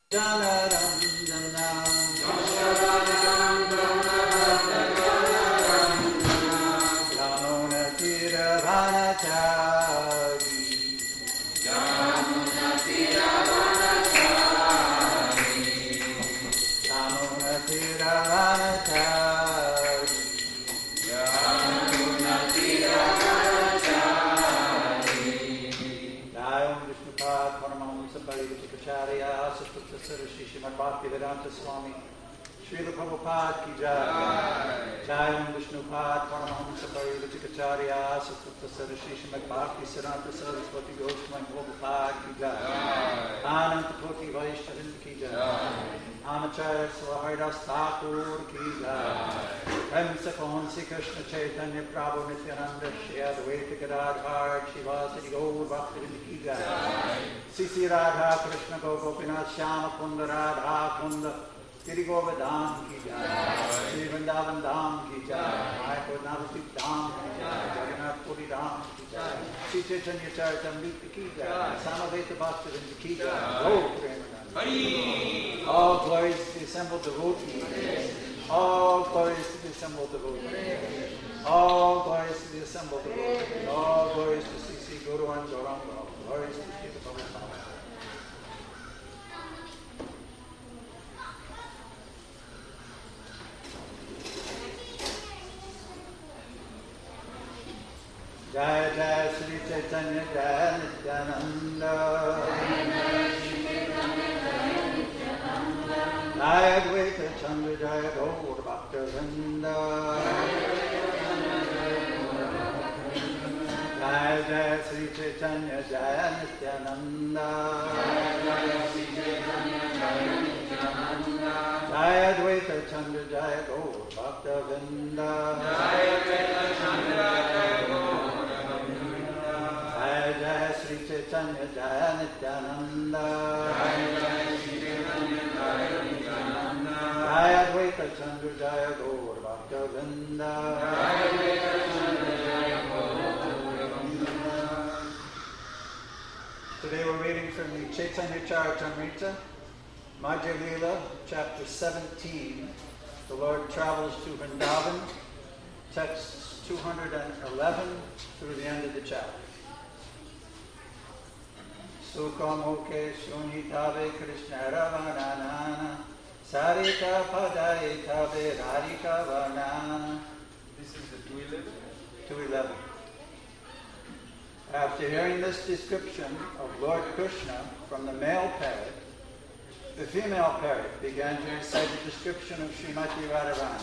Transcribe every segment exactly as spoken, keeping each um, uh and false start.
Bhaktivedanta Swami Srila Prabhupada ki jai. Jai Om Vishnupad Paramahamsa Parivachikacharya Sattva Sarasri Srimad Bhakti Siddhanta Saraswati Goswami Prabhupada ki jai. Ananta Koti Vaishnavinda ki jai. Amacharya Swaharidas Thakur ki jai. Hemsa Kahansi Krishna Chaitanya Prabhu Nityananda Shri Advaita Gadadhar Shivasati Gaur Bhaktivedanta ki jai. Sisi Radha Krishna Gopinath Shyama Kunda Radha Kunda Giri Govardhan ki jai, Sri Vrindavan Dham ki jai, Mayapur Navadvip Dham ki jai, Jagannath Puri Dham ki jai, Sri Chaitanya Charitamrita ki jai, Samaveta Bhaktivedanta ki jai, Gaur Premanand. All glories to the assembled devotees. All glories to the assembled devotees. All glories to the assembled devotees. All glories to Sri Sri Guru and Gauranga. All glories to Sri Prabhupada. Jai Jai Sri Chaitanya Jai Nityananda. Jai Advaita Chandra Jai Gaur Bhaktivinoda. Jai Jai Sri Chaitanya Jai Nityananda. Jai Advaita Chandra Jai Gaur Bhaktivinoda. Jai Sri Chaitanya Jai Nityananda. Jai Advaita Chandra Jai Gaur Bhaktivinoda. Today we're reading from the Chaitanya Charitamrita, Madhya Lila, chapter seventeen. The Lord travels to Vrindavan, texts two hundred eleven through the end of the chapter. Sukhamuke Shunhitabe Krishna Ravanana Sarika Padaitabe Radhika Vanana. This is the two eleven? two eleven. After hearing this description of Lord Krishna from the male parrot, the female parrot began to recite a description of Srimati Radharani.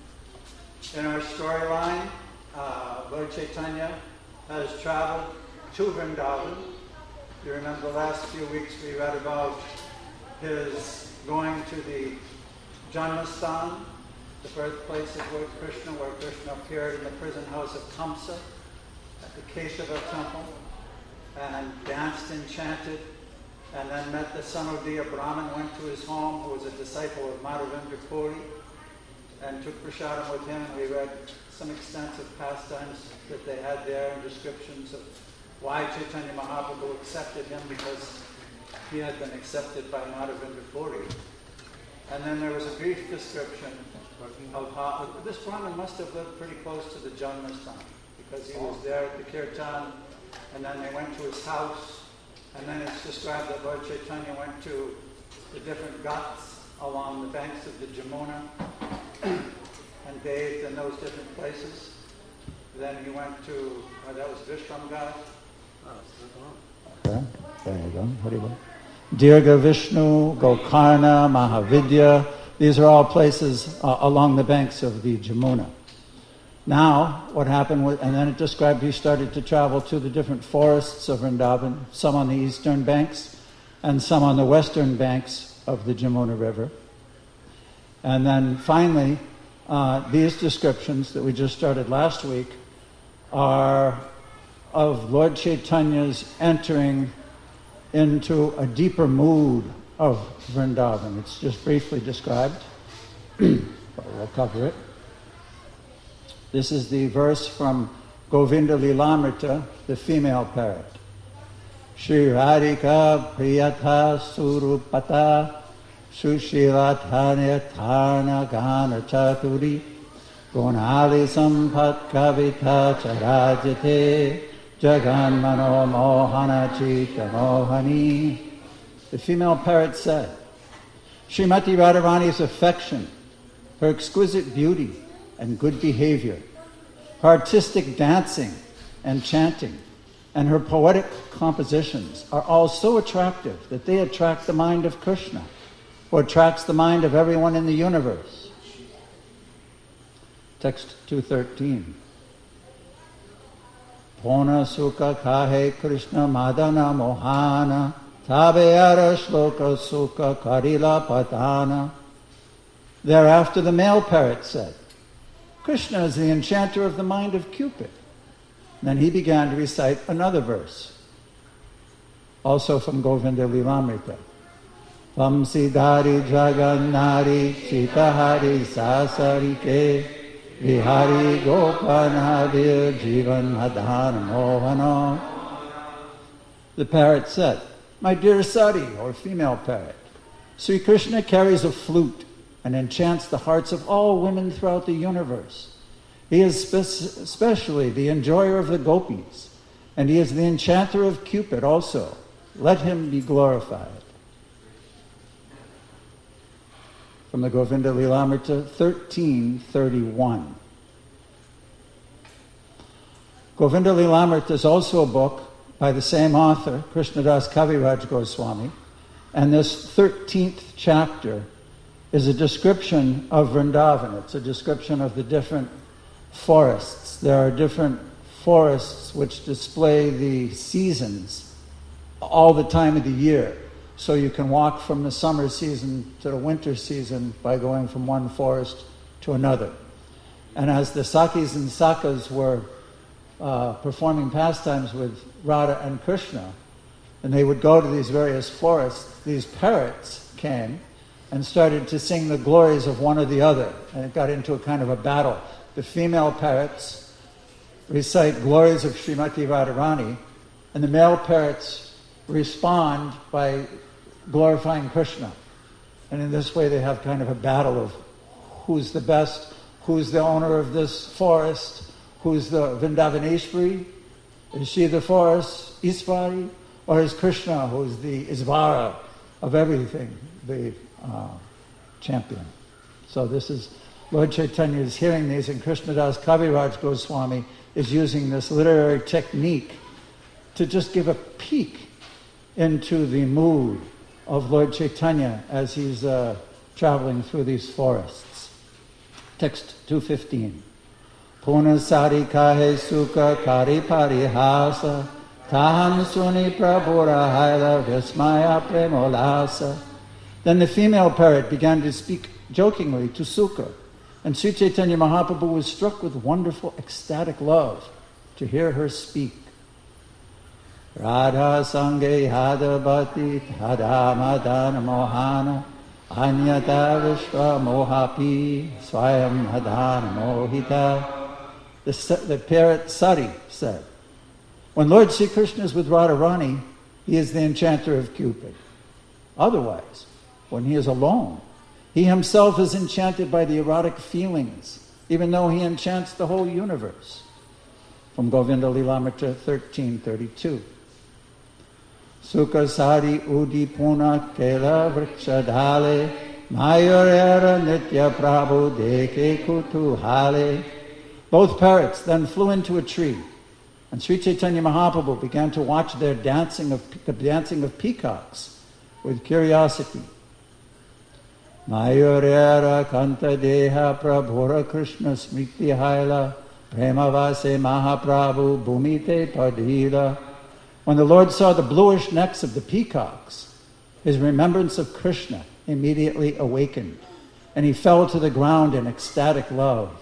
In our storyline, uh, Lord Chaitanya has traveled to Vrindavan. You remember the last few weeks we read about his going to the Janmasthan, the birthplace of Lord Krishna, where Krishna appeared in the prison house of Kamsa at the Keshava temple, and danced and chanted, and then met the Sanodiya Brahmin, went to his home, who was a disciple of Madhavendra Puri, and took prasadam with him. We read some extensive pastimes that they had there and descriptions of why Chaitanya Mahaprabhu accepted him, because he had been accepted by Madhavendra Puri. And then there was a brief description of how this Brahmin must have lived pretty close to the Janmasthan, because he was there at the Kirtan, and then they went to his house, and then it's described that Lord Chaitanya went to the different ghats along the banks of the Jamuna and bathed in those different places. Then he went to, uh, that was Vishram Ghat. Okay, there you go. Haribol. Dirga Vishnu, Gokarna, Mahavidya. These are all places uh, along the banks of the Jamuna. Now, what happened was, and then it described he started to travel to the different forests of Vrindavan, some on the eastern banks and some on the western banks of the Jamuna River. And then finally, uh, these descriptions that we just started last week are of Lord Chaitanya's entering into a deeper mood of Vrindavan. It's just briefly described, but we'll cover it. This is the verse from Govinda Lilamrita, the female parrot. Shri Radhika Priyatha Surupata Sushila Tanya Tarna Gana Chaturi Gunali Sampat Kavita Charajate Jagan Mano Mohana Chita Mohani. The female parrot said, Srimati Radharani's affection, her exquisite beauty and good behavior, her artistic dancing and chanting, and her poetic compositions are all so attractive that they attract the mind of Krishna, who attracts the mind of everyone in the universe. Text two thirteen. Pona sukha kahe Krishna madana mohana tabeyara shloka sukha karila patana. Thereafter the male parrot said, Krishna is the enchanter of the mind of Cupid. Then he began to recite another verse, also from Govinda Lilamrita. Vamsidhari Jagannari Chitahari Sasarike Vihari Gopanavir Jivan Madhana Mohana. The parrot said, My dear Sati, or female parrot, Sri Krishna carries a flute and enchants the hearts of all women throughout the universe. He is spe- especially the enjoyer of the gopis, and he is the enchanter of Cupid also. Let him be glorified. From the Govinda Lilamrita, thirteen thirty-one. Govinda Lilamrita is also a book by the same author, Krishnadas Kaviraj Goswami, and this thirteenth chapter is a description of Vrindavan. It's a description of the different forests. There are different forests which display the seasons all the time of the year. So you can walk from the summer season to the winter season by going from one forest to another. And as the Sakis and Sakas were uh, performing pastimes with Radha and Krishna, and they would go to these various forests, these parrots came and started to sing the glories of one or the other. And it got into a kind of a battle. The female parrots recite glories of Srimati Radharani, and the male parrots respond by glorifying Krishna. And in this way they have kind of a battle of who's the best, who's the owner of this forest, who's the Vrindavaneshwari, is she the forest Isvari, or is Krishna who's the Isvara of everything, the uh, champion. So this is, Lord Chaitanya is hearing these, and Krishnadas Kaviraj Goswami is using this literary technique to just give a peek into the mood of Lord Chaitanya as he's uh, traveling through these forests. Text two fifteen. Punasari kahe sukha kari parihasa taham suni prabhura haila vismaya premolasa. Then the female parrot began to speak jokingly to Sukha, and Sri Chaitanya Mahaprabhu was struck with wonderful ecstatic love to hear her speak. Radha sange hadabati hada madana mohana anyata vishwa mohapi swayam hadana mohita. The, the parrot Sati said, when Lord Sri Krishna is with Radharani, he is the enchanter of Cupid. Otherwise, when he is alone, he himself is enchanted by the erotic feelings, even though he enchants the whole universe. From Govinda Lilamrita thirteen thirty-two. Sukha Sari Udi Puna Kela Vrikshadhale Mayurera Nitya Prabhu Deke Kutuhale. Both parrots then flew into a tree, and Sri Chaitanya Mahaprabhu began to watch their dancing of the dancing of peacocks with curiosity. Mayurera Kanta Deha Prabhura Krishna Smriti Haila Premavase Mahaprabhu Bhumite Padhila. When the Lord saw the bluish necks of the peacocks, his remembrance of Krishna immediately awakened, and he fell to the ground in ecstatic love.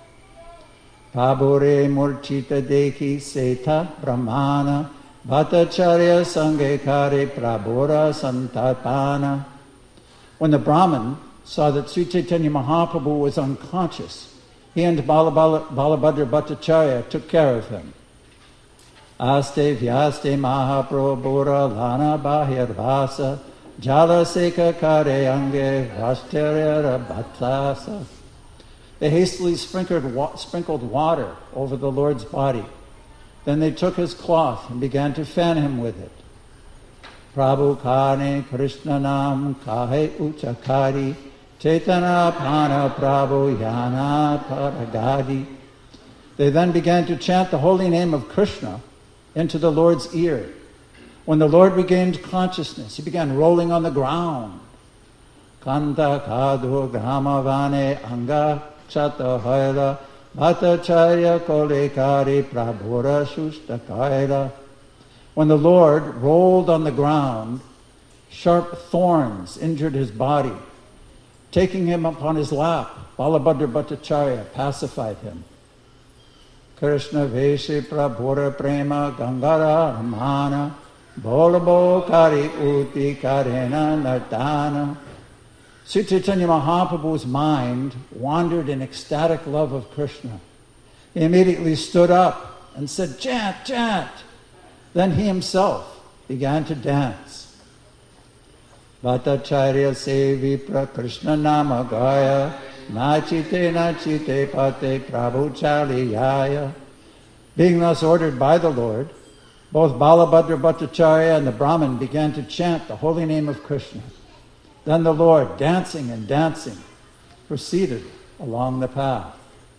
Pabure murchita dekhi seta brahmana bhattacharya sangekare prabhura santapana. When the Brahmin saw that Sri Chaitanya Mahaprabhu was unconscious, he and Balabhadra Bhattacharya took care of him. Aste vyaste Mahaprabhura lana bahirvasa Jalaseka kare ange vasterera batlasa. They hastily sprinkled, wa- sprinkled water over the Lord's body. Then they took his cloth and began to fan him with it. Prabhu kane Krishna nam kahe uchakari Chaitana Pana Prabhu Yana Paragadi. They then began to chant the holy name of Krishna into the Lord's ear. When the Lord regained consciousness, he began rolling on the ground. Kanta Kadu Gramavane Anga Chata Haila Bhattacharya Kolekari Prabhura Shushta. When the Lord rolled on the ground, sharp thorns injured his body. Taking him upon his lap, Balabhadra Bhattacharya pacified him. Krishna Veshi Prabhura Prema Gangara Ramana Bolabo Kari Uti Karena Nardana. Sri Chaitanya Mahaprabhu's mind wandered in ecstatic love of Krishna. He immediately stood up and said, chant, chant. Then he himself began to dance. Bhattacharya se vipra Krishna nama gaya nachite nachite pate prabhu chaliyaya. Being thus ordered by the Lord, both Balabhadra Bhattacharya and the Brahmin began to chant the holy name of Krishna. Then the Lord, dancing and dancing, proceeded along the path.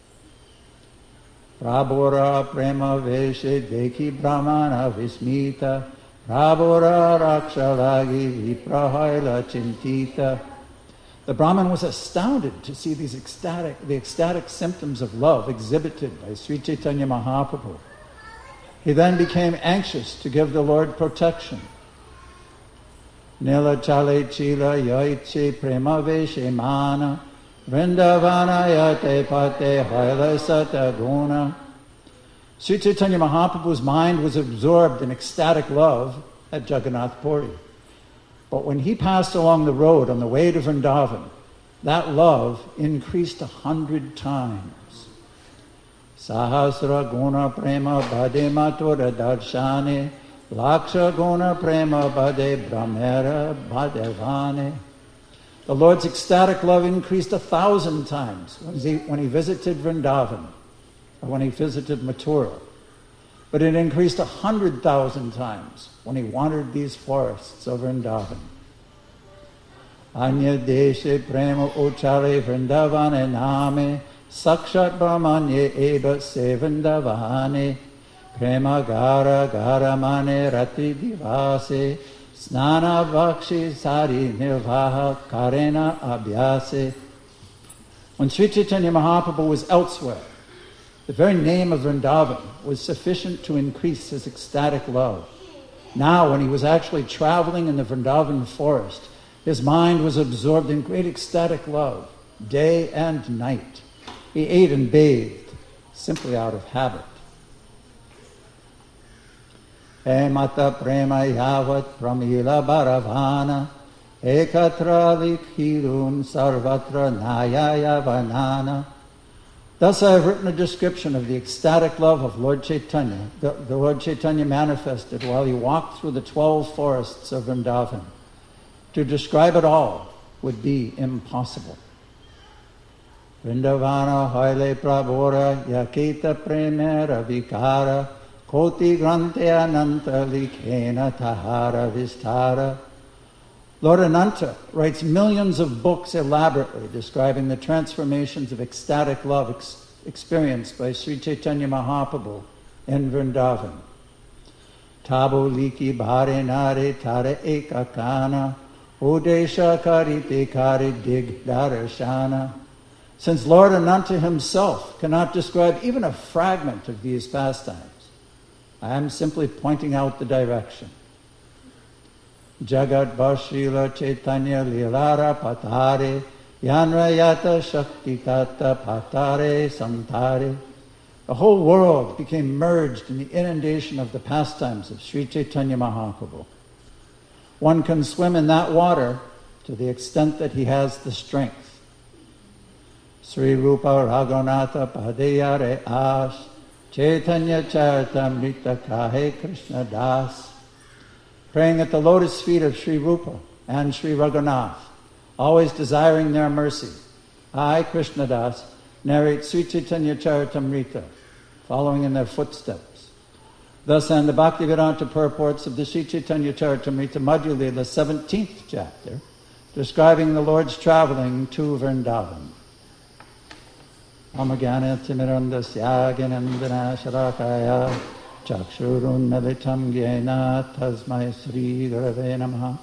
Prabhura prema veshe dekhi brahmana vismita Prabhura rakshalagi viprahaila chintita. The Brahmin was astounded to see these ecstatic, the ecstatic symptoms of love exhibited by Sri Chaitanya Mahaprabhu. He then became anxious to give the Lord protection. Nila chale chila yaiche prema veshe mana Vrindavana yate pate haila sata guna. Sri Chaitanya Mahaprabhu's mind was absorbed in ecstatic love at Jagannath Puri. But when he passed along the road on the way to Vrindavan, that love increased a hundred times. Sahasra guna prema bhade matura darshane laksha guna prema bhade brahmera bhadevane. The Lord's ecstatic love increased a thousand times when he, when he visited Vrindavan, or when he visited Mathura. But it increased a hundred thousand times when he wandered these forests of Vrindavan. Anya deshe prema uchare Vrindavane name sakshat brahmanye eva se Vrindavane prema gara gara mane rati divase snana vakshi sari nirvaha karena abhyase. When Sri Chaitanya Mahaprabhu was elsewhere, the very name of Vrindavan was sufficient to increase his ecstatic love. Now, when he was actually traveling in the Vrindavan forest, his mind was absorbed in great ecstatic love, day and night. He ate and bathed simply out of habit. He mata prema yavat pramila bharavana ekatra likhirun sarvatra nayaya vanana. Thus I have written a description of the ecstatic love of Lord Chaitanya, the, the Lord Chaitanya manifested while he walked through the twelve forests of Vrindavan. To describe it all would be impossible. Vrindavana haile prabhura yakita premera vikara koti grante ananta likhena tahara vistara. Lord Ananta writes millions of books elaborately describing the transformations of ecstatic love ex- experienced by Sri Chaitanya Mahaprabhu in Vrindavan. Tabo liki bhare nare tare ekakana udesha karite kare dig darashana. Since Lord Ananta himself cannot describe even a fragment of these pastimes, I am simply pointing out the direction. Jagat Bashila Chaitanya Lilara Patare Yanrayata Shakti Tata Patare Santare. The whole world became merged in the inundation of the pastimes of Sri Chaitanya Mahaprabhu. One can swim in that water to the extent that he has the strength. Sri Rupa Raghunatha Padeyare As Chaitanya Charitamrita Kahe Krishna Das. Praying at the lotus feet of Sri Rupa, and Sri Raghunath, always desiring their mercy, I, Krishnadas, narrate Sri Chaitanya Charitamrita, following in their footsteps. Thus, and the Bhaktivedanta purports of the Sri Chaitanya Charitamrita Madhya Lila, seventeenth chapter, describing the Lord's traveling to Vrindavan. Amagana Timirandasya Gyanandana Sharakaya Chakshurun Melitam Gyena Tasmai Sri Gurave Namaha.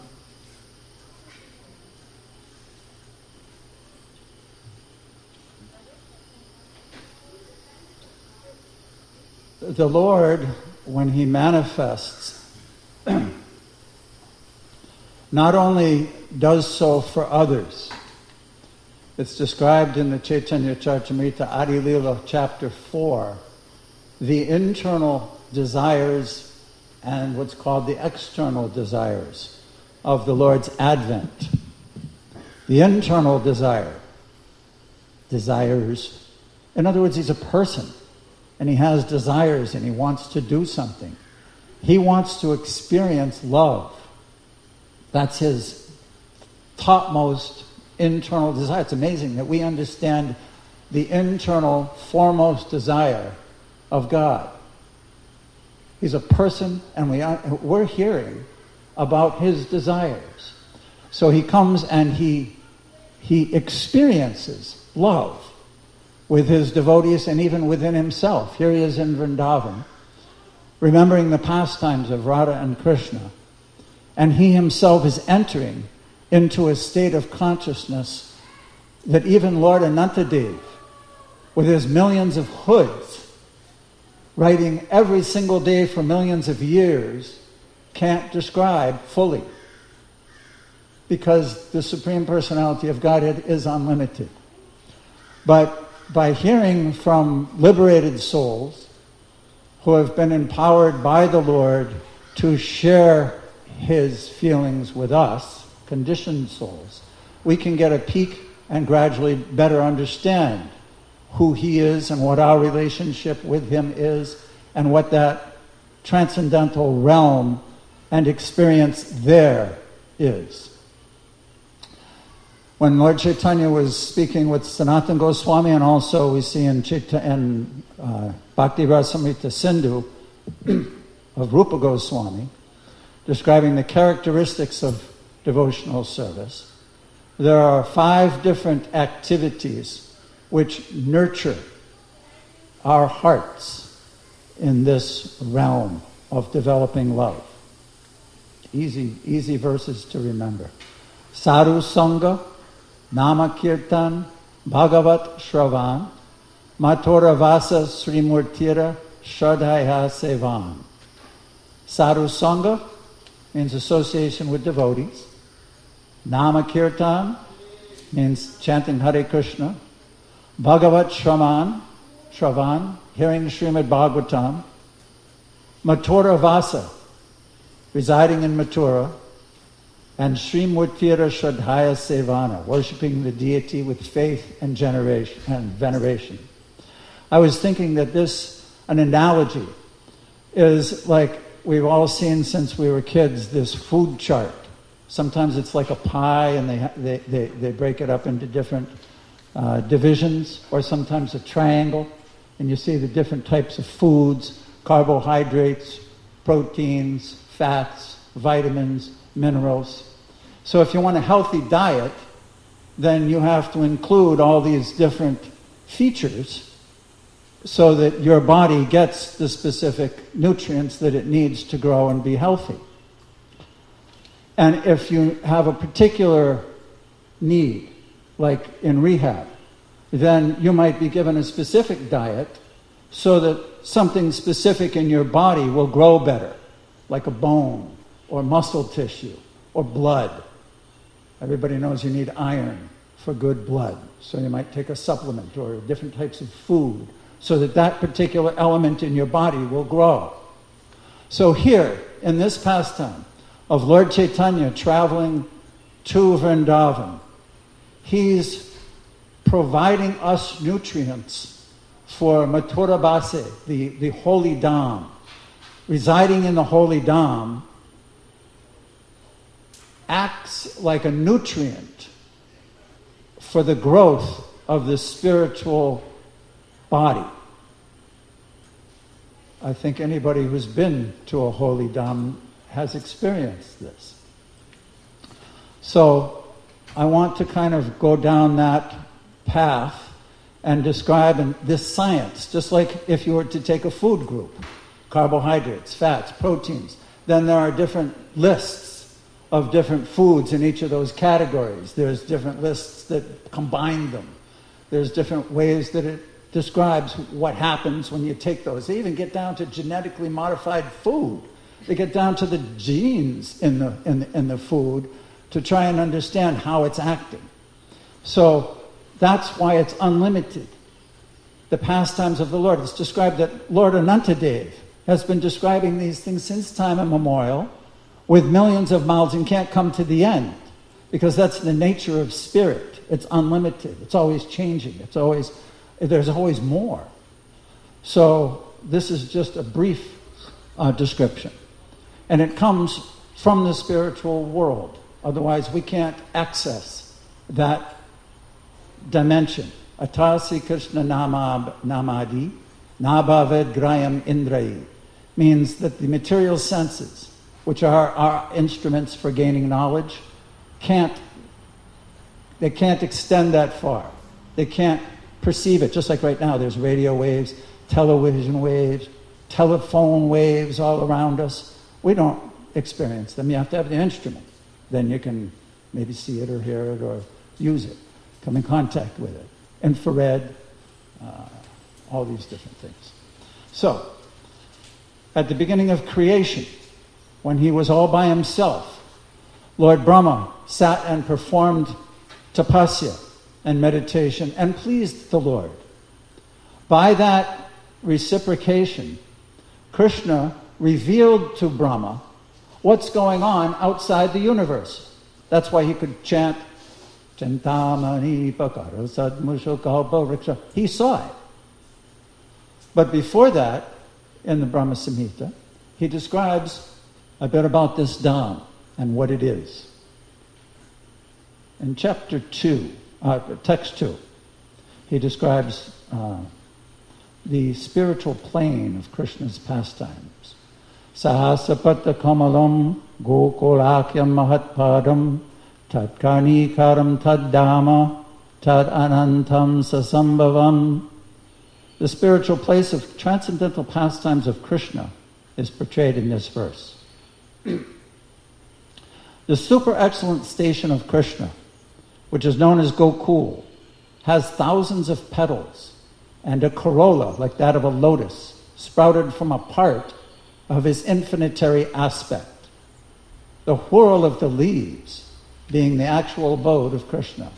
The Lord, when He manifests, not only does so for others. It's described in the Chaitanya Charitamrita Adi Lila chapter four, the internal desires and what's called the external desires of the Lord's advent. The internal desire, desires, in other words, He's a person and He has desires and He wants to do something. He wants to experience love. That's His topmost internal desire. It's amazing that we understand the internal foremost desire of God. He's a person, and we are, we're hearing about His desires. So He comes and He He experiences love with His devotees and even within Himself. Here He is in Vrindavan, remembering the pastimes of Radha and Krishna, and He Himself is entering into a state of consciousness that even Lord Anantadev, with his millions of hoods, writing every single day for millions of years, can't describe fully. Because the Supreme Personality of Godhead is unlimited. But by hearing from liberated souls who have been empowered by the Lord to share His feelings with us, conditioned souls, we can get a peek and gradually better understand who He is and what our relationship with Him is and what that transcendental realm and experience there is. When Lord Chaitanya was speaking with Sanatana Goswami, and also we see in, Chaita- in uh, Bhakti Rasamrita Sindhu of Rupa Goswami, describing the characteristics of devotional service, there are five different activities which nurture our hearts in this realm of developing love. Easy, easy verses to remember. Sadhu Sangha, Nama Kirtan, Bhagavat Shravan, Mathura Vasa Srimurtira, Shraddhaya Sevan. Sadhu Sangha means association with devotees. Nama Kirtan means chanting Hare Krishna. Bhagavat Shravan, Shravan, hearing Srimad Bhagavatam. Mathura Vasa, residing in Mathura. And Srimurtira Shraddhaya Sevana, worshipping the deity with faith and generation and veneration. I was thinking that this, an analogy, is like we've all seen since we were kids, this food chart. Sometimes it's like a pie and they they, they, they break it up into different uh, divisions, or sometimes a triangle, and you see the different types of foods, carbohydrates, proteins, fats, vitamins, minerals. So if you want a healthy diet, then you have to include all these different features so that your body gets the specific nutrients that it needs to grow and be healthy. And if you have a particular need, like in rehab, then you might be given a specific diet so that something specific in your body will grow better, like a bone or muscle tissue or blood. Everybody knows you need iron for good blood, so you might take a supplement or different types of food so that that particular element in your body will grow. So here, in this pastime of Lord Chaitanya traveling to Vrindavan, He's providing us nutrients for Mathura Base, the, the holy Dham. Residing in the holy Dham acts like a nutrient for the growth of the spiritual body. I think anybody who's been to a holy dham has experienced this. So I want to kind of go down that path and describe in this science, just like if you were to take a food group, carbohydrates, fats, proteins, then there are different lists of different foods in each of those categories. There's different lists that combine them. There's different ways that it describes what happens when you take those. They even get down to genetically modified food. They get down to the genes in the, in the, in the food to try and understand how it's acting. So that's why it's unlimited. The pastimes of the Lord. It's described that Lord Anantadev has been describing these things since time immemorial with millions of mouths and can't come to the end, because that's the nature of spirit. It's unlimited. It's always changing. It's always, there's always more. So this is just a brief uh, description. And it comes from the spiritual world. Otherwise we can't access that dimension. Atasi Krishna namab namadi nabhaved grayam indrayi means that the material senses, which are our instruments for gaining knowledge, can't they can't extend that far. They can't perceive it. Just like right now there's radio waves, television waves, telephone waves all around us. We don't experience them. You have to have the instrument. Then you can maybe see it or hear it or use it, come in contact with it. Infrared, uh, all these different things. So, at the beginning of creation, when he was all by himself, Lord Brahma sat and performed tapasya and meditation and pleased the Lord. By that reciprocation, Krishna revealed to Brahma what's going on outside the universe. That's why he could chant Chintamani Pakara Sadmusho Kalpa Vriksha. He saw it. But before that, in the Brahma Samhita, he describes a bit about this Dham and what it is. In chapter two, uh, text two, he describes uh, the spiritual plane of Krishna's pastimes. Sahasapata kamalam gokolakyam mahatpadam tatkarnikaram taddama tad anantam sasambhavam. The spiritual place of transcendental pastimes of Krishna is portrayed in this verse. The super excellent station of Krishna, which is known as Gokul, has thousands of petals and a corolla like that of a lotus sprouted from a part of his infinitary aspect, the whirl of the leaves being the actual abode of Krishna.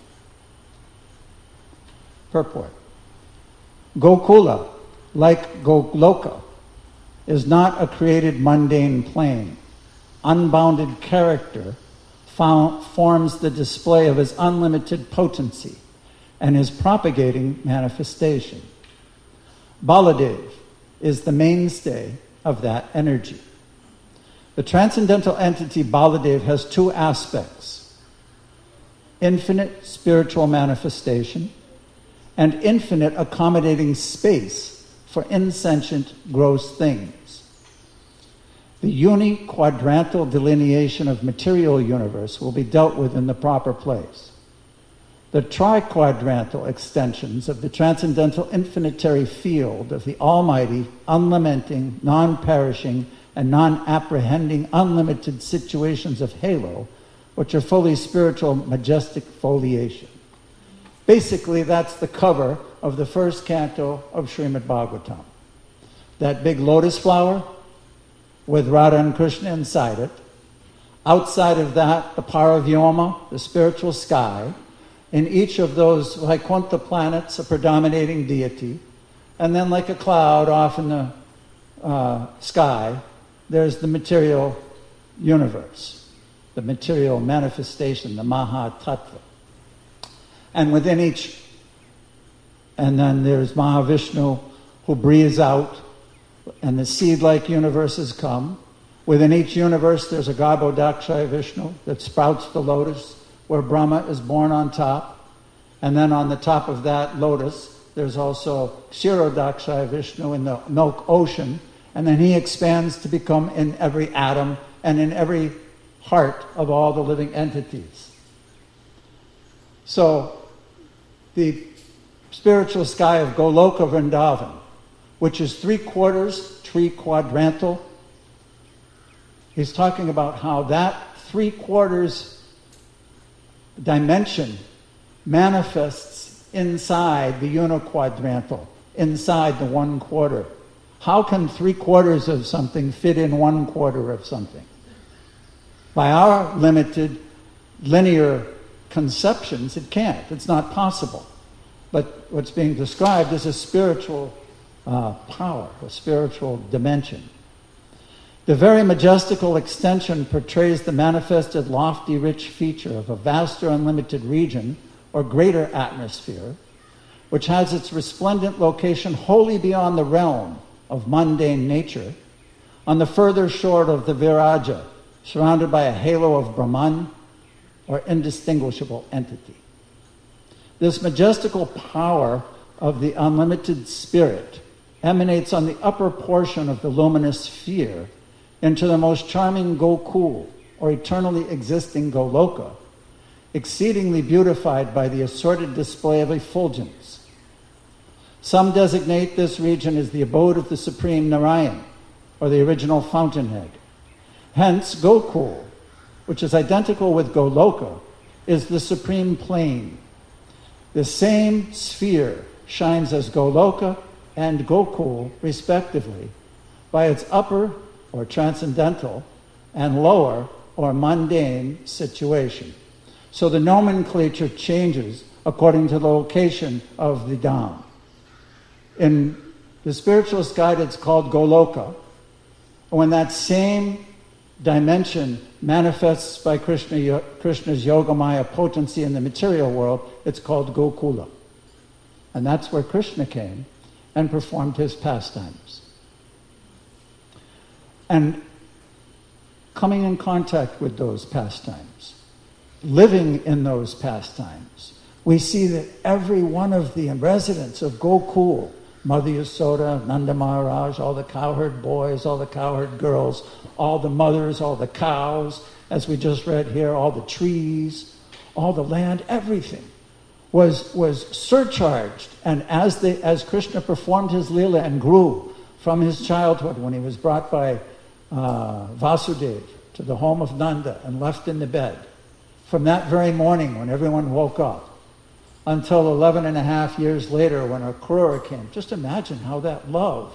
Purport. Gokula, like Goloka, is not a created mundane plane. Unbounded character found, forms the display of his unlimited potency and his propagating manifestation. Baladev is the mainstay of that energy. The transcendental entity Baladev has two aspects: infinite spiritual manifestation and infinite accommodating space for insentient gross things. The uni-quadrantal delineation of material universe will be dealt with in the proper place. The tri-quadrantal extensions of the transcendental infinitary field of the almighty, unlamenting, non-perishing, and non-apprehending unlimited situations of halo, which are fully spiritual, majestic foliation. Basically, that's the cover of the first canto of Srimad Bhagavatam. That big lotus flower with Radha and Krishna inside it. Outside of that, the Paravyoma, the spiritual sky. In each of those Vaikuntha planets, a predominating deity. And then like a cloud off in the uh, sky, there's the material universe, the material manifestation, the Mahatattva. And within each, and then there's Mahavishnu who breathes out, and the seed-like universes come, Within each universe, there's a Garbhodakshaya Vishnu that sprouts the lotus, where Brahma is born on top. And then on the top of that lotus, there's also Kshirodakshaya Vishnu in the milk ocean. And then he expands to become in every atom and in every heart of all the living entities. So, the spiritual sky of Goloka Vrindavan, which is three quarters, three quadrantal, he's talking about how that three quarters dimension manifests inside the uniquadrantal, inside the one quarter. How can three quarters of something fit in one quarter of something? By our limited linear conceptions, it can't. It's not possible. But what's being described is a spiritual uh, power, a spiritual dimension. The very majestical extension portrays the manifested lofty rich feature of a vaster unlimited region or greater atmosphere, which has its resplendent location wholly beyond the realm of mundane nature, on the further shore of the Viraja, surrounded by a halo of Brahman or indistinguishable entity. This majestical power of the unlimited spirit emanates on the upper portion of the luminous sphere into the most charming Gokul, or eternally existing Goloka, exceedingly beautified by the assorted display of effulgence. Some designate this region as the abode of the Supreme Narayan, or the original fountainhead. Hence, Gokul, which is identical with Goloka, is the supreme plane. The same sphere shines as Goloka and Gokul, respectively, by its upper or transcendental and lower or mundane situation. So the nomenclature changes according to the location of the Dham. In the spiritual sky, it's called Goloka. When that same dimension manifests by Krishna, Krishna's Yogamaya potency in the material world, it's called Gokula. And that's where Krishna came and performed his pastimes. And coming in contact with those pastimes, living in those pastimes, we see that every one of the residents of Gokul, Mother Yasoda, Nanda Maharaj, all the cowherd boys, all the cowherd girls, all the mothers, all the cows, as we just read here, all the trees, all the land, everything was was surcharged. And as they, as Krishna performed his Leela and grew from his childhood, when he was brought by uh, Vasudeva to the home of Nanda and left in the bed, from that very morning when everyone woke up, until eleven and a half years later when Akrura came. Just imagine how that love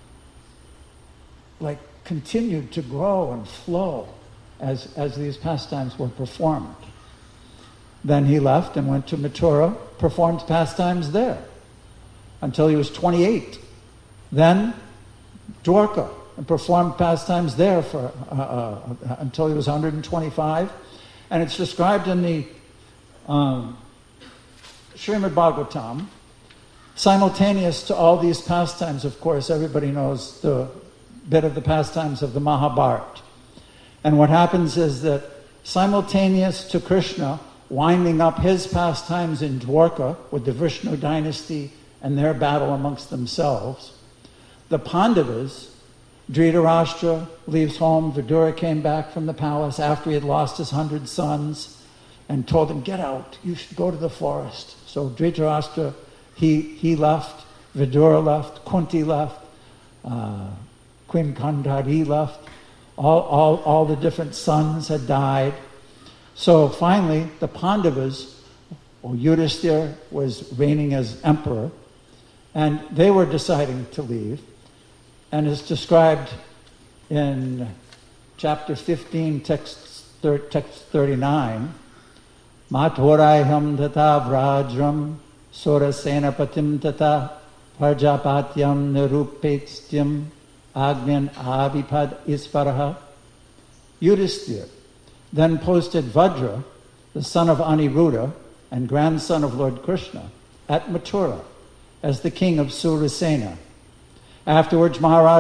like continued to grow and flow as, as these pastimes were performed. Then he left and went to Mathura, performed pastimes there until he was twenty-eight. Then Dwarka, and performed pastimes there for uh, uh, until he was one hundred twenty-five. And it's described in the um, Srimad Bhagavatam, simultaneous to all these pastimes. Of course, everybody knows the bit of the pastimes of the Mahabharata. And what happens is that simultaneous to Krishna winding up his pastimes in Dwarka with the Vishnu dynasty and their battle amongst themselves, the Pandavas, Dhritarashtra leaves home, Vidura came back from the palace after he had lost his hundred sons and told him, get out, you should go to the forest. So Dhritarashtra, he, he left, Vidura left, Kunti left, uh, Queen Gandhari left, all, all, all the different sons had died. So finally, the Pandavas, or Yudhisthira was reigning as emperor, and they were deciding to leave. And it's described in chapter fifteen, text, thir- text thirty-nine, Mathurayam tata vrajram surasena patim tata parjapatyam nirupetstyam agnan avipad isvaraha. Yudhisthira then posted Vajra, the son of Aniruddha and grandson of Lord Krishna, at Mathura as the king of Surasena. Afterwards, Maharaj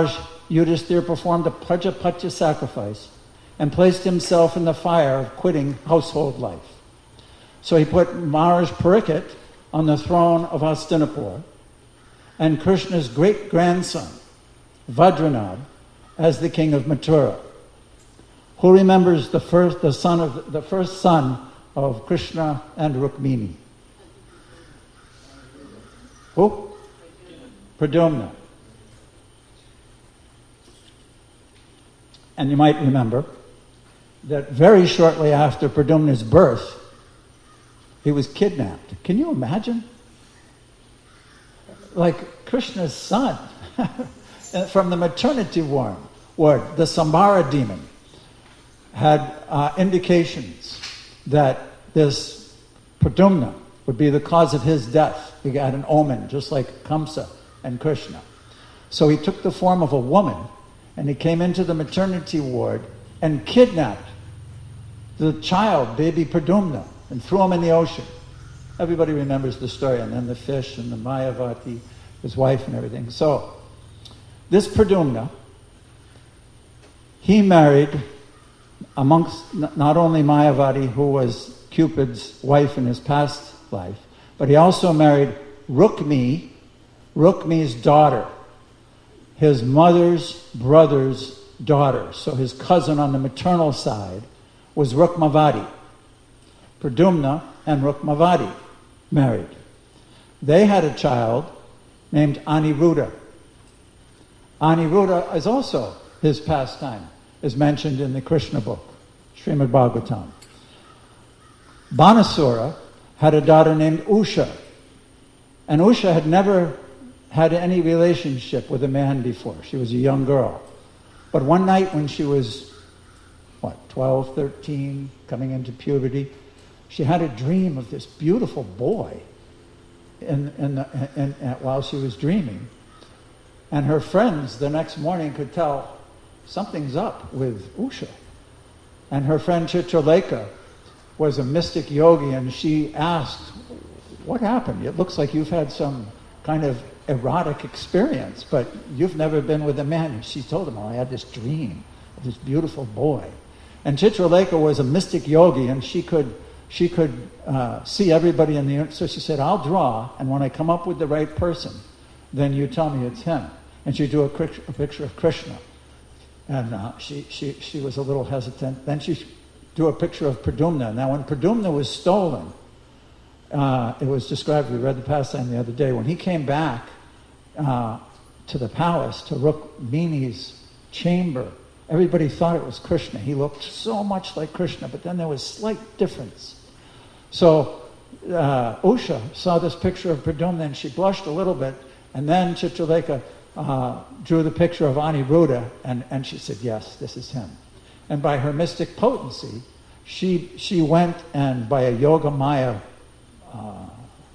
Yudhisthira performed a Prajapatya sacrifice and placed himself in the fire of quitting household life. So he put Maharaj Parikshit on the throne of Hastinapur and Krishna's great-grandson, Vajranabh, as the king of Mathura. Who remembers the first, the son of the first son of Krishna and Rukmini? Who? Pradyumna. And you might remember that very shortly after Pradyumna's birth, he was kidnapped. Can you imagine? Like Krishna's son from the maternity ward, ward the Sambara demon, had uh, indications that this Pradyumna would be the cause of his death. He had an omen, just like Kamsa and Krishna. So he took the form of a woman, and he came into the maternity ward and kidnapped the child, baby Pradyumna, and threw him in the ocean. Everybody remembers the story, and then the fish and the Mayavati, his wife and everything. So, this Pradyumna, he married amongst not only Mayavati, who was Cupid's wife in his past life, but he also married Rukmi, Rukmi's daughter, his mother's brother's daughter. So his cousin on the maternal side was Rukmavati. Pradyumna and Rukmavati married. They had a child named Aniruddha. Aniruddha is also his pastime, is mentioned in the Krishna book, Srimad Bhagavatam. Banasura had a daughter named Usha, and Usha had never had any relationship with a man before. She was a young girl. But one night when she was, what, twelve, thirteen, coming into puberty, she had a dream of this beautiful boy in, in the, in, in, while she was dreaming. And her friends the next morning could tell something's up with Usha. And her friend Chitralekha was a mystic yogi, and she asked, what happened? It looks like you've had some kind of erotic experience, but you've never been with a man. And she told him, oh, I had this dream of this beautiful boy. And Chitralekha was a mystic yogi, and she could she could uh, see everybody in the universe. So she said, I'll draw, and when I come up with the right person, then you tell me it's him. And she drew a, a picture of Krishna. And uh, she, she, she was a little hesitant. Then she drew a picture of Pradyumna. Now, when Pradyumna was stolen, uh, it was described, we read the pastime the other day, when he came back uh, to the palace, to Rukmini's chamber, everybody thought it was Krishna. He looked so much like Krishna, but then there was slight difference. So uh, Usha saw this picture of Pradyumna, and she blushed a little bit, and then Chitralekha uh, drew the picture of Aniruddha, and, and she said, yes, this is him. And by her mystic potency, she she went and by a yoga maya, uh,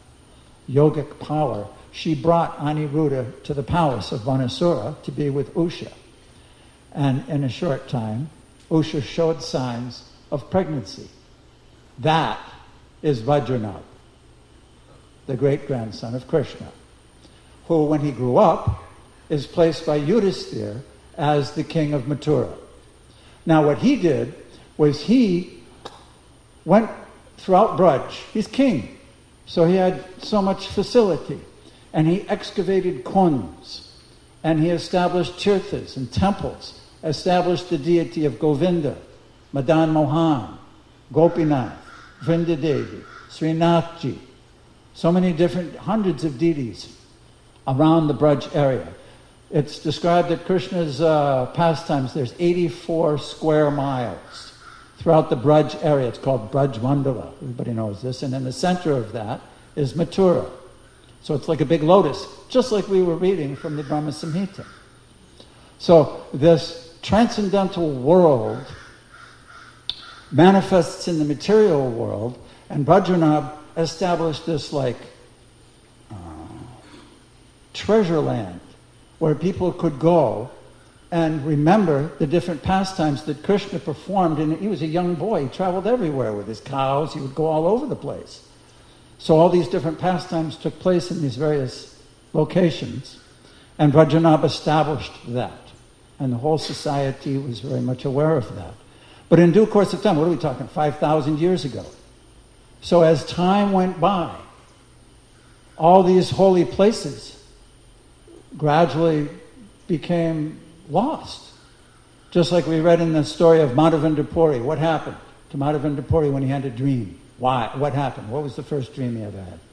yogic power, she brought Aniruddha to the palace of Banasura to be with Usha. And in a short time, Usha showed signs of pregnancy. That is Vajranabh, the great-grandson of Krishna, who, when he grew up, is placed by Yudhisthira as the king of Mathura. Now, what he did was he went throughout Braj. He's king, so he had so much facility. And he excavated kunds, and he established tirthas and temples, established the deity of Govinda, Madan Mohan, Gopinath, Vrindadevi, Srinathji, so many different, hundreds of deities around the Braj area. It's described at Krishna's uh, pastimes, there's eighty-four square miles throughout the Braj area. It's called Braj Mandala. Everybody knows this. And in the center of that is Mathura. So it's like a big lotus, just like we were reading from the Brahma Samhita. So this transcendental world manifests in the material world, and Vajranabh established this like uh, treasure land where people could go and remember the different pastimes that Krishna performed. And he was a young boy. He traveled everywhere with his cows. He would go all over the place. So all these different pastimes took place in these various locations, and Vajranabh established that. And the whole society was very much aware of that. But in due course of time, what are we talking, five thousand years ago? So as time went by, all these holy places gradually became lost. Just like we read in the story of Madhavendra Puri. What happened to Madhavendra Puri when he had a dream? Why? What happened? What was the first dream he ever had?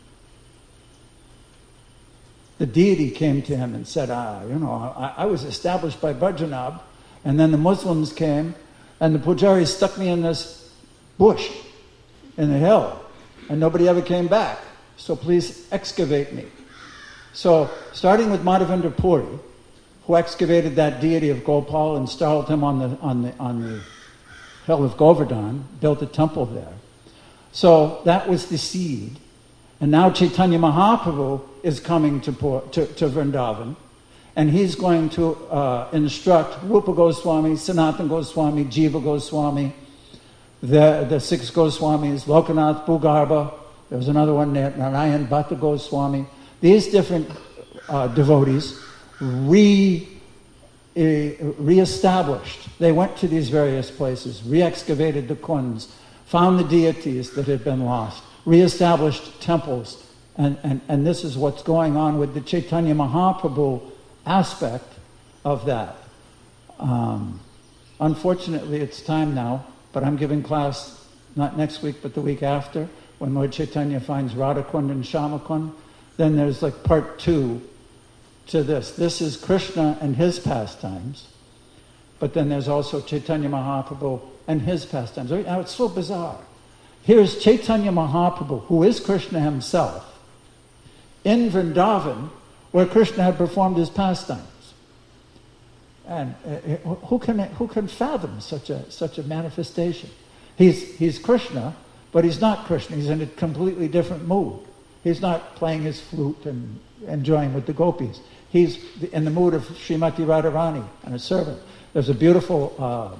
The deity came to him and said, ah, you know, I, I was established by Bajranab, and then the Muslims came, and the Pujari stuck me in this bush in the hill, and nobody ever came back. So please excavate me. So, starting with Madhavendra Puri, who excavated that deity of Gopal, installed him on the on the on the hill of Govardhan, built a temple there. So that was the seed. And now Chaitanya Mahaprabhu is coming to, to, to Vrindavan, and he's going to uh, instruct Rupa Goswami, Sanatana Goswami, Jiva Goswami, the, the six Goswamis, Lokanath Bhugarbha, there was another one there, Narayan Bhatta Goswami. These different uh, devotees re, uh, re-established. They went to these various places, re-excavated the kunds, found the deities that had been lost, re-established temples, and, and, and this is what's going on with the Chaitanya Mahaprabhu aspect of that. Um, unfortunately, it's time now, but I'm giving class not next week, but the week after, when Lord Chaitanya finds Radhakund and Shamakund. Then there's like part two to this. This is Krishna and his pastimes, but then there's also Chaitanya Mahaprabhu and his pastimes. Now, it's so bizarre. Here's Chaitanya Mahaprabhu, who is Krishna himself, in Vrindavan, where Krishna had performed his pastimes. And uh, who can who can fathom such a such a manifestation? He's he's Krishna, but he's not Krishna. He's in a completely different mood. He's not playing his flute and enjoying with the gopis. He's in the mood of Srimati Radharani and a servant. There's a beautiful uh,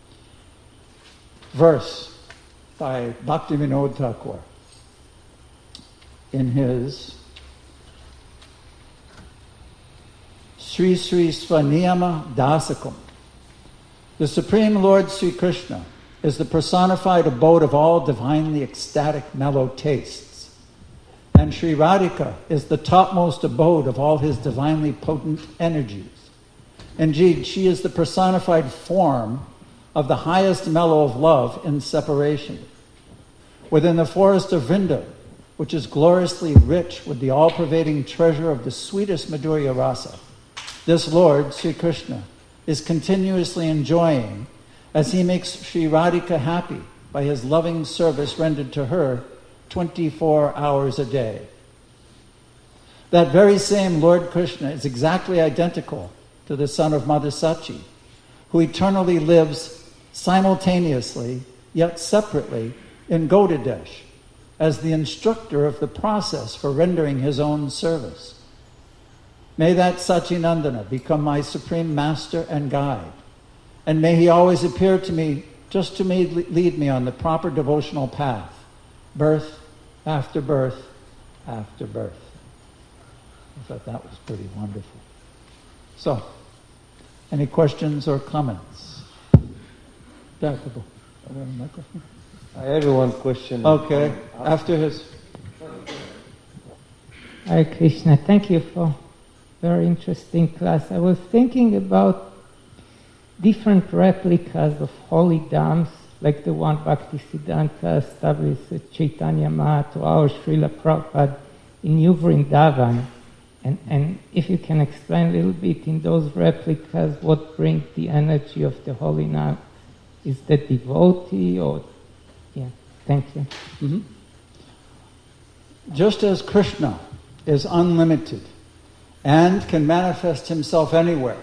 verse by Bhakti Vinod Thakur in his Sri Sri Svaniyama Dasakam. The Supreme Lord Sri Krishna is the personified abode of all divinely ecstatic mellow tastes. And Sri Radhika is the topmost abode of all his divinely potent energies. Indeed, she is the personified form of the highest mellow of love in separation. Within the forest of Vrinda, which is gloriously rich with the all-pervading treasure of the sweetest Madhurya Rasa, this Lord, Sri Krishna, is continuously enjoying as he makes Sri Radhika happy by his loving service rendered to her twenty-four hours a day. That very same Lord Krishna is exactly identical to the son of Madhusachi, who eternally lives simultaneously, yet separately, in Gaudadesh, as the instructor of the process for rendering his own service. May that Sachinandana become my supreme master and guide, and may he always appear to me just to lead me on the proper devotional path, birth after birth after birth. I thought that was pretty wonderful. So, any questions or comments? Doctor, I have one question. Okay, after his... Hare Krishna, thank you for very interesting class. I was thinking about different replicas of holy dams, like the one Bhaktisiddhanta established at Chaitanya Mahaprabhu, our Srila Prabhupada in New Vrindavan. And, and if you can explain a little bit in those replicas what brings the energy of the holy name. Is that devotee or... Yeah, thank you. Mm-hmm. Just as Krishna is unlimited and can manifest himself anywhere,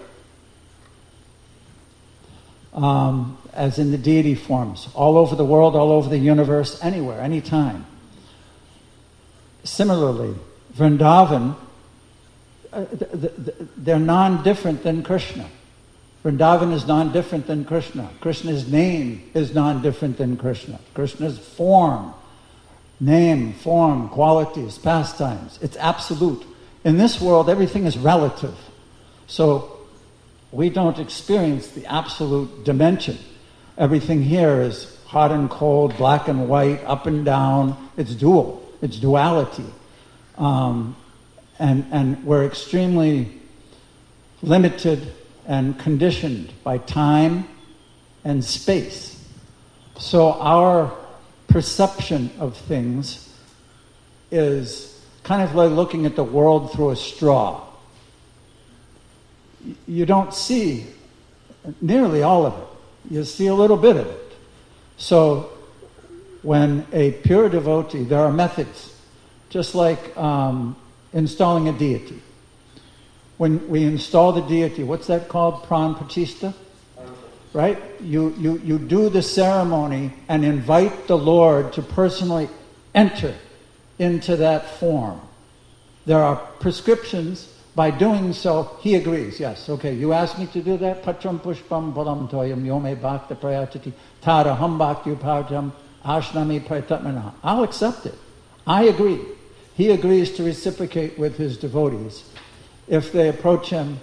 um, as in the deity forms, all over the world, all over the universe, anywhere, anytime. Similarly, Vrindavan, uh, th- th- they're non-different than Krishna. Vrindavan is non-different than Krishna. Krishna's name is non-different than Krishna. Krishna's form, name, form, qualities, pastimes, it's absolute. In this world, everything is relative. So, we don't experience the absolute dimension. Everything here is hot and cold, black and white, up and down. It's dual. It's duality. Um, and, and we're extremely limited and conditioned by time and space. So our perception of things is kind of like looking at the world through a straw. You don't see nearly all of it. You see a little bit of it. So when a pure devotee, there are methods, just like um, installing a deity. When we install the deity, what's that called? Pran Pratishtha? Right? You, you, you do the ceremony and invite the Lord to personally enter into that form. There are prescriptions. By doing so, he agrees. Yes, okay, you asked me to do that. Patram pushpam balam toyam yome bhakta prayachati tara ham bhakti uparjam ashnami prayatmana. I'll accept it. I agree. He agrees to reciprocate with his devotees if they approach him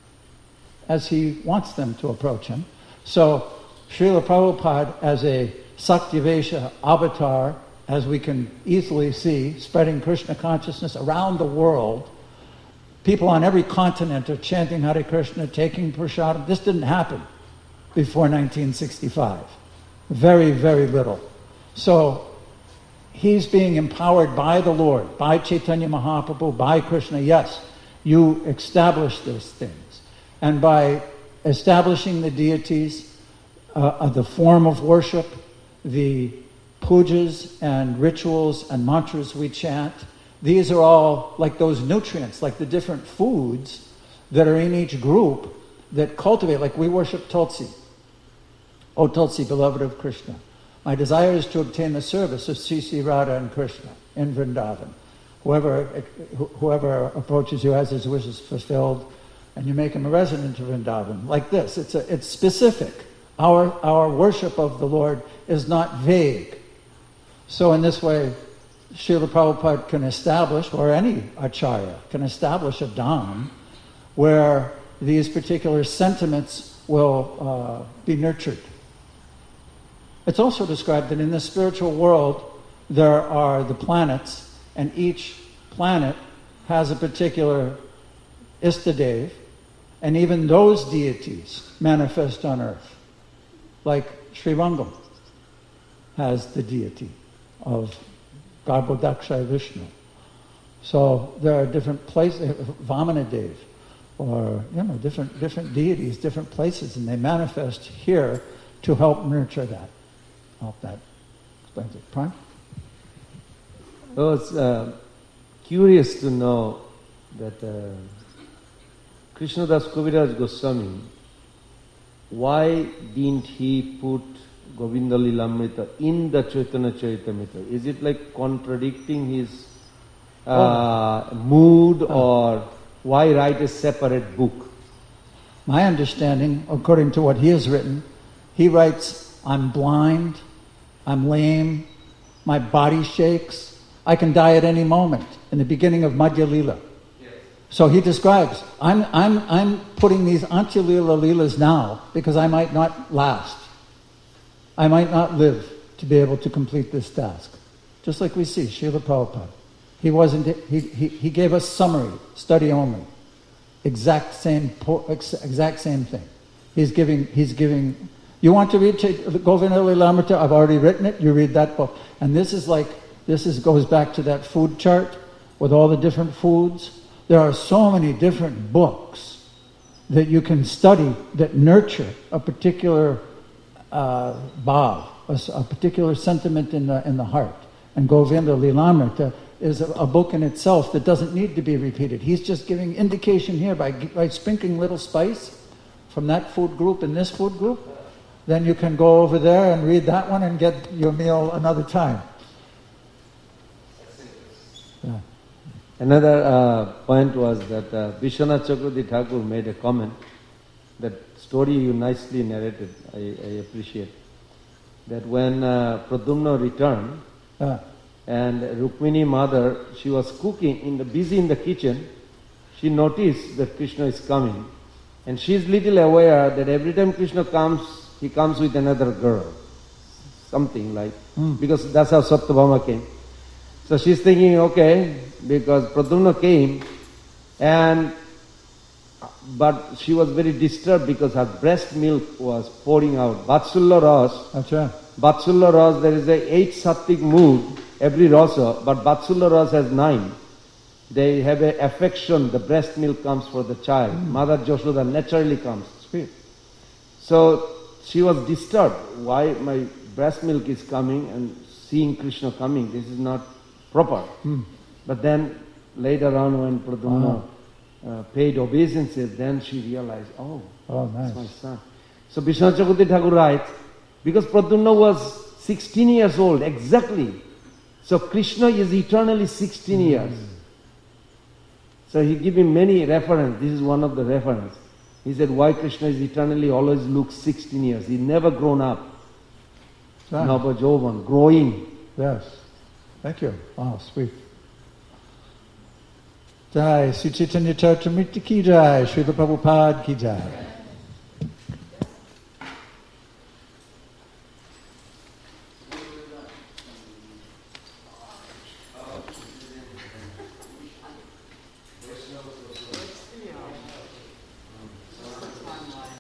as he wants them to approach him. So, Srila Prabhupada, as a Saktivesha avatar, as we can easily see, spreading Krishna consciousness around the world, people on every continent are chanting Hare Krishna, taking prasadam. This didn't happen before nineteen sixty-five. Very, very little. So, he's being empowered by the Lord, by Chaitanya Mahaprabhu, by Krishna. Yes, you establish those things. And by establishing the deities, uh, the form of worship, the pujas and rituals and mantras we chant, these are all like those nutrients, like the different foods that are in each group that cultivate, like we worship Tulsi. O Tulsi, beloved of Krishna, my desire is to obtain the service of Sri Sri Radha and Krishna in Vrindavan. Whoever, whoever approaches you has his wishes fulfilled, and you make him a resident of Vrindavan. Like this, it's a, it's specific. Our, our worship of the Lord is not vague. So in this way, Srila Prabhupada can establish, or any acharya can establish a dham where these particular sentiments will uh, be nurtured. It's also described that in the spiritual world there are the planets, and each planet has a particular Istadev, and even those deities manifest on earth. Like Srivangam has the deity of Garbhodakshay Vishnu. So there are different places, Vamanadev, or you know, different different deities, different places, and they manifest here to help nurture that. I hope that explains it. Prime? I was uh, curious to know that uh, Krishnadas Kaviraj Goswami, why didn't he put Govinda Lilamrita in the Chaitanya Charitamrita? Is it like contradicting his uh, oh. mood, or why write a separate book? My understanding, according to what he has written, he writes, I'm blind, I'm lame, my body shakes, I can die at any moment, in the beginning of Madhya Lila. Yes. So he describes, I'm, I'm, I'm putting these Antya Lila Leelas now because I might not last. I might not live to be able to complete this task. Just like we see, Srila Prabhupada. He wasn't, he, he, he gave us summary, study only. Exact same, exact same thing. He's giving, he's giving, you want to read Govinda Lilamrita? I've already written it, you read that book. And this is like, this is goes back to that food chart with all the different foods. There are so many different books that you can study that nurture a particular uh, bhav, a, a particular sentiment in the in the heart. And Govinda Lilamrita is a, a book in itself that doesn't need to be repeated. He's just giving indication here by, by sprinkling little spice from that food group and this food group. Then you can go over there and read that one and get your meal another time. Yeah. Another uh, point was that uh, Vishwanath Chakravarti Thakur made a comment. That story you nicely narrated, I, I appreciate. That when uh, Pradyumna returned, yeah. and Rukmini mother, she was cooking, in the busy in the kitchen, she noticed that Krishna is coming. And she's little aware that every time Krishna comes, he comes with another girl. Something like, mm. because that's how Satyabhama came. So she's thinking, okay, because Pradyumna came, and but she was very disturbed because her breast milk was pouring out. Vatsulla Ras, That's right. Vatsulla Ras, there is a eight sattvic mood, every rasa, but Vatsulla Ras has nine. They have a affection, the breast milk comes for the child. Mm. Mother Yashoda naturally comes. Sweet. So she was disturbed. Why my breast milk is coming and seeing Krishna coming, this is not proper. Mm. But then later on when Pradyumna uh, paid obeisances, then she realized, oh, oh nice. That's my son. So Vishwanath Chakravarti Thakur writes, because Pradyumna was sixteen years old, exactly. So Krishna is eternally sixteen mm. years. So he gave him many references. This is one of the references. He said, why Krishna is eternally always looks sixteen years. He never grown up. Right. Nava Jovan, growing. Yes. Thank you. Wow, sweet. Jai, Sri Chaitanya Charitamrita ki jai, Srila Prabhupada ki jai.